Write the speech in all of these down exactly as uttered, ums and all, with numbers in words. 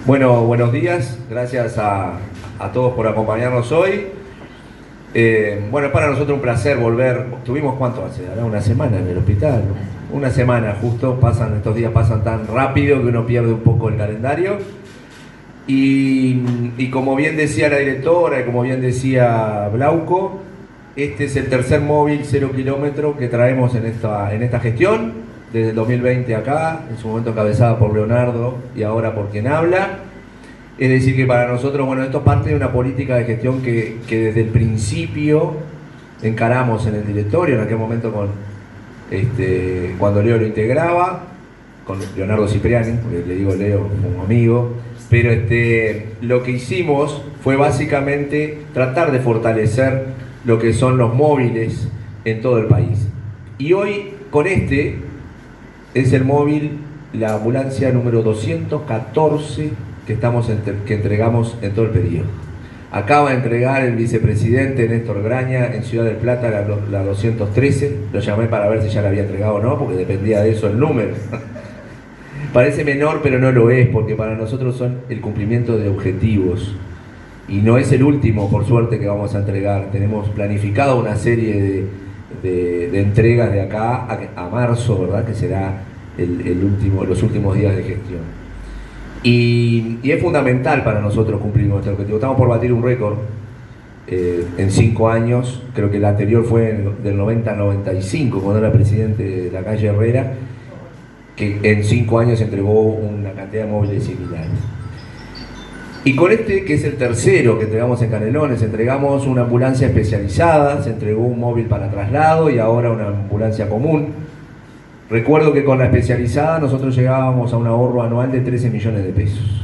Bueno, buenos días, gracias a, a todos por acompañarnos hoy. Eh, bueno, es para nosotros un placer volver. ¿Tuvimos cuánto hace? ¿Ahora una semana en el hospital? Una semana justo, pasan, estos días pasan tan rápido que uno pierde un poco el calendario. Y, y como bien decía la directora y como bien decía Blauco, este es el tercer móvil cero kilómetro que traemos en esta, en esta gestión, desde el dos mil veinte acá, en su momento encabezada por Leonardo y ahora por quien habla. Es decir que para nosotros, bueno, esto es parte de una política de gestión que, que desde el principio encaramos en el directorio, en aquel momento con, este, cuando Leo lo integraba, con Leonardo Cipriani, porque le digo Leo como amigo, pero este, lo que hicimos fue básicamente tratar de fortalecer lo que son los móviles en todo el país. Y hoy con este es el móvil, la ambulancia número doscientos catorce que, estamos entre, que entregamos en todo el periodo. Acaba de entregar el vicepresidente Néstor Graña en Ciudad del Plata la, la doscientos trece, lo llamé para ver si ya la había entregado o no, porque dependía de eso el número. Parece menor, pero no lo es, porque para nosotros son el cumplimiento de objetivos. Y no es el último, por suerte, que vamos a entregar. Tenemos planificado una serie de, de, de entregas de acá a, a marzo, ¿verdad? Que será el, el último, los últimos días de gestión. Y, y es fundamental para nosotros cumplir nuestro objetivo. Estamos por batir un récord eh, en cinco años. Creo que el anterior fue en, del noventa al noventa y cinco, cuando era presidente de la calle Herrera, que en cinco años entregó una cantidad de móviles similares. Y con este, que es el tercero que entregamos en Canelones, entregamos una ambulancia especializada, se entregó un móvil para traslado y ahora una ambulancia común. Recuerdo que con la especializada nosotros llegábamos a un ahorro anual de trece millones de pesos,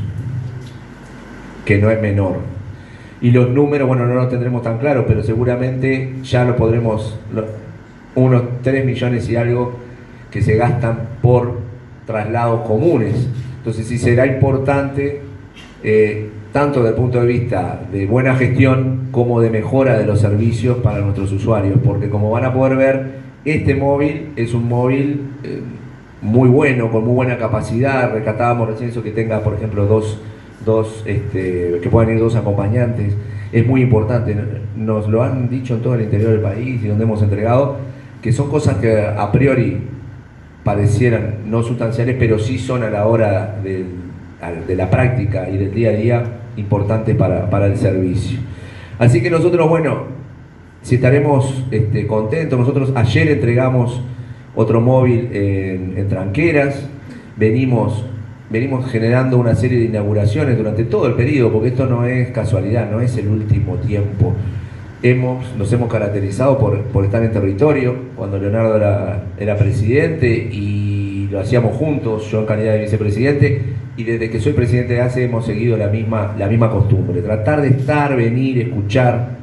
que no es menor. Y los números, bueno, no los tendremos tan claros, pero seguramente ya lo podremos, unos tres millones y algo que se gastan por traslados comunes. Entonces sí será importante, eh, tanto desde el punto de vista de buena gestión como de mejora de los servicios para nuestros usuarios, porque como van a poder ver, este móvil es un móvil eh, muy bueno, con muy buena capacidad. Rescatábamos recién eso, que tenga, por ejemplo, dos, dos este, que puedan ir dos acompañantes. Es muy importante, nos lo han dicho en todo el interior del país y donde hemos entregado, que son cosas que a priori parecieran no sustanciales, pero sí son a la hora de, de la práctica y del día a día importantes para, para el servicio. Así que nosotros, bueno, si estaremos este, contentos. Nosotros ayer entregamos otro móvil en, en Tranqueras, venimos, venimos generando una serie de inauguraciones durante todo el periodo, porque esto no es casualidad, no es el último tiempo. Hemos, nos hemos caracterizado por, por estar en territorio, cuando Leonardo era, era presidente y lo hacíamos juntos, yo en calidad de vicepresidente, y desde que soy presidente de A C E hemos seguido la misma, la misma costumbre, tratar de estar, venir, escuchar,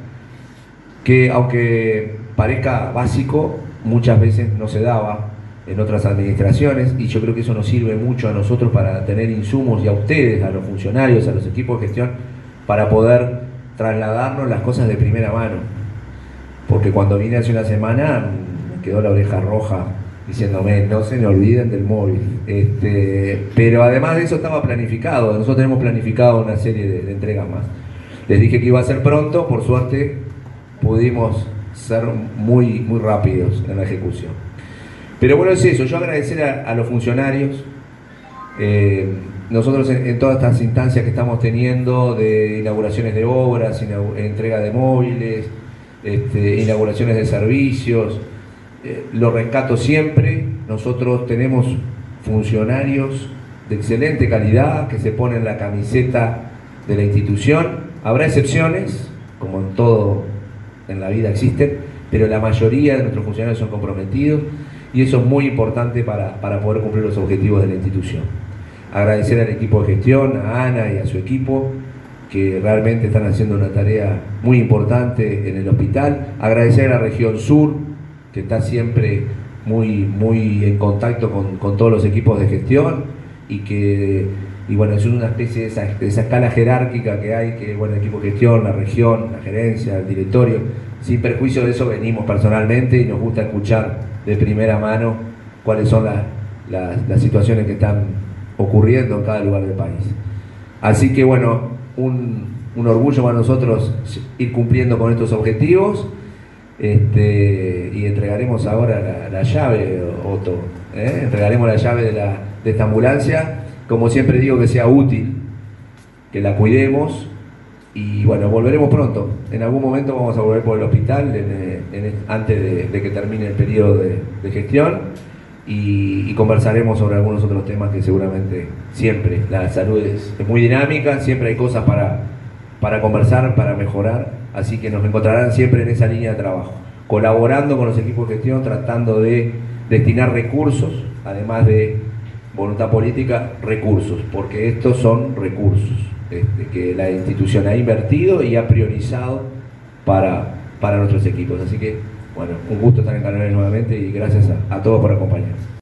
que aunque parezca básico, muchas veces no se daba en otras administraciones, y yo creo que eso nos sirve mucho a nosotros para tener insumos, y a ustedes, a los funcionarios, a los equipos de gestión, para poder trasladarnos las cosas de primera mano. Porque cuando vine hace una semana me quedó la oreja roja diciéndome, no se me olviden del móvil. Este, pero además de eso estaba planificado, nosotros tenemos planificado una serie de, de entregas más. Les dije que iba a ser pronto, por suerte pudimos ser muy, muy rápidos en la ejecución. Pero bueno, es eso, yo agradecer a, a los funcionarios, eh, nosotros en, en todas estas instancias que estamos teniendo de inauguraciones de obras, entrega de móviles, este, inauguraciones de servicios, eh, lo rescato siempre. Nosotros tenemos funcionarios de excelente calidad que se ponen la camiseta de la institución. Habrá excepciones, como en todo en la vida existen, pero la mayoría de nuestros funcionarios son comprometidos y eso es muy importante para, para poder cumplir los objetivos de la institución. Agradecer al equipo de gestión, a Ana y a su equipo, que realmente están haciendo una tarea muy importante en el hospital. Agradecer a la región sur, que está siempre muy, muy en contacto con, con todos los equipos de gestión y que, y bueno, es una especie de esa, de esa escala jerárquica que hay, que bueno, el equipo de gestión, la región, la gerencia, el directorio. Sin perjuicio de eso venimos personalmente y nos gusta escuchar de primera mano cuáles son las, las, las situaciones que están ocurriendo en cada lugar del país. Así que bueno, un, un orgullo para nosotros ir cumpliendo con estos objetivos. Este, y entregaremos ahora la, la llave, Otto, ¿eh? Entregaremos la llave de, la, de esta ambulancia, como siempre digo, que sea útil, que la cuidemos y bueno, volveremos pronto. En algún momento vamos a volver por el hospital en, en, antes de, de que termine el periodo de, de gestión y, y conversaremos sobre algunos otros temas que seguramente siempre, la salud es, es muy dinámica, siempre hay cosas para, para conversar, para mejorar. Así que nos encontrarán siempre en esa línea de trabajo, colaborando con los equipos de gestión, tratando de destinar recursos, además de voluntad política, recursos, porque estos son recursos este, que la institución ha invertido y ha priorizado para, para nuestros equipos. Así que, bueno, un gusto estar en Canelones nuevamente y gracias a, a todos por acompañarnos.